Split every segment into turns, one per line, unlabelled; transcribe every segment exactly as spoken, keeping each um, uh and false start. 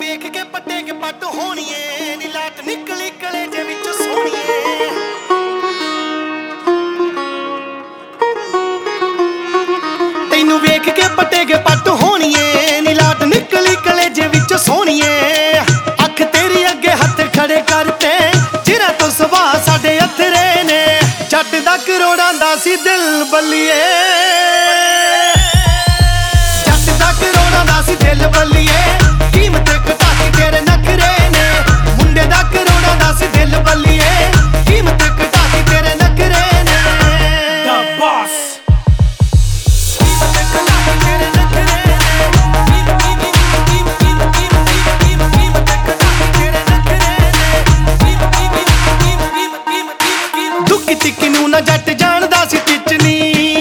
ਵੇਖ ਕੇ ਪੱਟੇ ਕੇ ਪੱਟ ਹੋਣੀਏ ਨੀ ਲਾਟ ਨਿਕਲੀ ਕਲੇਜੇ ਵਿੱਚ ਸੋਹਣੀਏ। ਤੈਨੂੰ ਵੇਖ ਕੇ ਪੱਟੇ ਕੇ ਪੱਟ ਹੋਣੀਏ ਨੀ ਲਾਟ ਨਿਕਲੀ ਕਲੇਜੇ ਵਿੱਚ ਸੋਹਣੀਏ। ਅੱਖ ਤੇਰੀ ਅੱਗੇ ਹੱਥ ਖੜੇ ਕਰਤੇ ਜਿਨ੍ਹਾਂ ਤੋਂ ਸੁਭਾਅ ਸਾਡੇ ਅਥਰੇ ਨੇ। ਜੱਟ ਦਾ ਕਰੋੜਾਂ ਦਾ ਸੀ ਦਿਲ ਬੱਲੀਏ, ਜੱਟ ਦਾ ਕਰੋੜਾਂ ਦਾ ਸੀ ਦਿਲ ਬੱਲੀਏ। ਕੀਮਤ ਘਟਾਤੀ ਤੇਰੇ ਨਖਰੇ ਨੇ, ਮੁੰਡੇ ਦਾ ਕਰੋੜਾਂ ਦਾ ਸੀ ਦਿਲ ਬੱਲੀਏ। ਕੀਮਤ ਘਟਾਤੀ ਤੇਰੇ ਨਖਰੇ ਨੇ। The boss ਕੀਮਤ ਘਟਾਤੀ ਤੇਰੇ ਨਖਰੇ ਨੇ। ਕੀਮਤ ਕੀਮਤ ਕੀਮਤ ਕੀਮਤ ਕੀਮਤ ਕੀਮਤ ਘਟਾਤੀ ਤੇਰੇ ਨਖਰੇ ਨੇ। ਕੀਮਤ ਕੀਮਤ ਕੀਮਤ ਕੀਮਤ ਕੀਮਤ ਦੁੱਕੀ ਤਿੱਕੀ ਨੂੰ ਨਾ ਜੱਟ ਜਾਣਦਾ ਸੀ ਟਿਚਨੀ।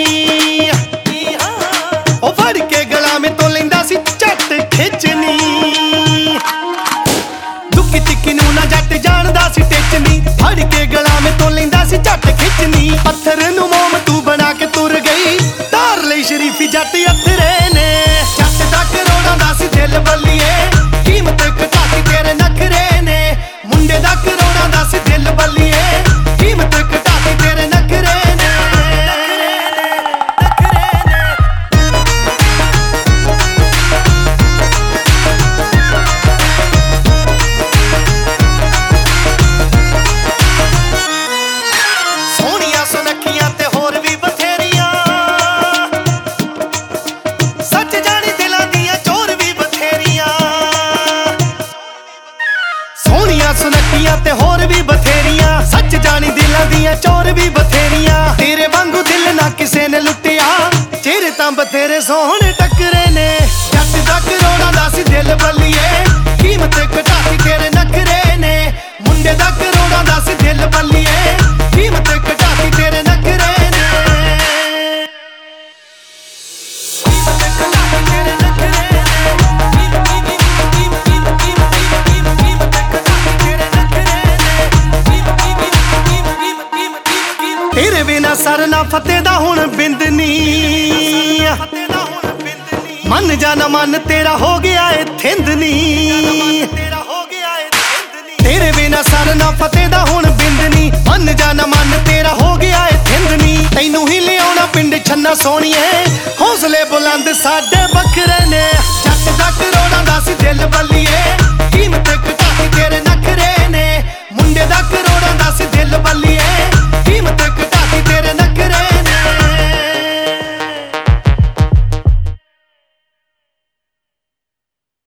ਉਹ ਫੜ ਕੇ ਗਲਾ ਮੇ ਤੋਂ ਲੈਂਦਾ ਸੀ ਝੱਟ ਖਿੱਚਣੀ। ਦੁੱਕੀ ਤਿੱਕੀ ਨੂੰ ਨਾ ਜੱਟ ਜਾਣਦਾ ਸੀ ਟਿਚਨੀ। ਫੜ ਕੇ ਗਲਾ ਮੇ ਤੋਂ ਲੈਂਦਾ ਸੀ ਝੱਟ ਖਿੱਚਣੀ। ਪੱਥਰ ਨੂੰ ਮੋਮ ਤੂੰ ਬਣਾ ਕੇ ਤੁਰ ਗਈ, ਧਾਰ ਲਈ ਸ਼ਰੀਫੀ ਜੱਟ ਅਥਰੇ ਨੇ। ਜੱਟ ਦਾ ਕਰੋੜਾਂ ਦਾ ਸੀ ਦਿਲ ਬੱਲੀਏ, ਕੀਮਤ ਘਟਾਤੀ ਤੇਰੇ ਨਖਰੇ ਨੇ। ਮੁੰਡੇ ਦਾ ਕਰੋੜਾਂ ਦਾ ਸੀ ਦਿਲ ਬੱਲੀਏ, ਕੀਮਤ ਘਟਾਤੀ ਤੇਰੇ ਨਖਰੇ ਨੇ। ਸੋਹਣੀਆਂ ਸੁਨੱਖੀਆਂ ਤੇ ਹੋਰ ਵੀ ਬਥੇਰੀਆਂ, ਸੱਚ ਜਾਣੀ ਦਿਲਾਂ ਦੀਆਂ ਚੋਰ ਵੀ ਬਥੇਰੀਆਂ। ਸੋਹਣੀਆਂ ਸੁਨੱਖੀਆਂ ਤੇ ਹੋਰ ਵੀ ਬਥੇਰੀਆਂ, ਸੱਚ ਜਾਣੀ ਦਿਲਾਂ ਦੀਆਂ ਚੋਰ ਵੀ ਬਥੇਰੀਆਂ। ਤੇਰੇ ਵਾਂਗੂ ਦਿਲ ਨਾ ਕਿਸੇ ਨੇ ਲੁੱਟਿਆ, ਚਿਹਰੇ ਤਾਂ ਬਥੇਰੇ ਸੋਹਣੇ ਟੱਕਰੇ ਨੇ। ਜੱਟ ਦਾ ਕਰੋੜਾਂ ਦਾ ਸੀ ਦਿਲ ਬੱਲੀਏ, ਕੀਮਤ ਘਟਾਤੀ ਤੇਰੇ ਨਖਰੇ ਨੇ। ਮੁੰਡੇ ਦਾ ਕਰੋੜਾਂ ਦਾ ਸੀ ਦਿਲ ਬੱਲੀਏ, ਕੀਮਤ ਘਟਾਤੀ ਤੇਰੇ ਨਖਰੇ ਨੇ। ਕੀਮਤ ਘਟਾਤੀ ਤੇਰੇ ਨਖਰੇ ਨੇ। ਕੀਮਤ ਕੀਮਤ ਕੀਮਤ ਕੀਮਤ ਕੀਮਤ ਕੀਮਤ ਘਟਾਤੀ ਤੇਰੇ ਨਖਰੇ ਨੇ। ਕੀਮਤ ਕੀਮਤ ਕੀਮਤ ਕੀਮਤ ਕੀਮਤ ਤੇਰੇ ਬਿਨਾ ਸਰ ਨਾ ਫਤਿਹ ਦਾ ਹੁਣ ਬਿੰਦਨੀ। ਮਨ ਜਾ ਨਾ ਮਨ ਤੇਰਾ ਹੋ ਗਿਆ ਏ ਥਿੰਦਨੀ। ਤੇਰੇ ਬਿਨਾ ਸਰ ਨਾ ਫਤਿਹ ਦਾ ਹੁਣ ਬਿੰਦਨੀ। ਮਨ ਜਾ ਨਾ ਮਨ ਤੇਰਾ ਹੋ ਗਿਆ ਏ ਥਿੰਦਨੀ। ਤੈਨੂੰ ਹੀ ਲਿਆਉਣਾ ਪਿੰਡ ਛੰਨਾ ਸੋਹਣੀਏ, ਹੌਸਲੇ ਬੁਲੰਦ ਸਾਡੇ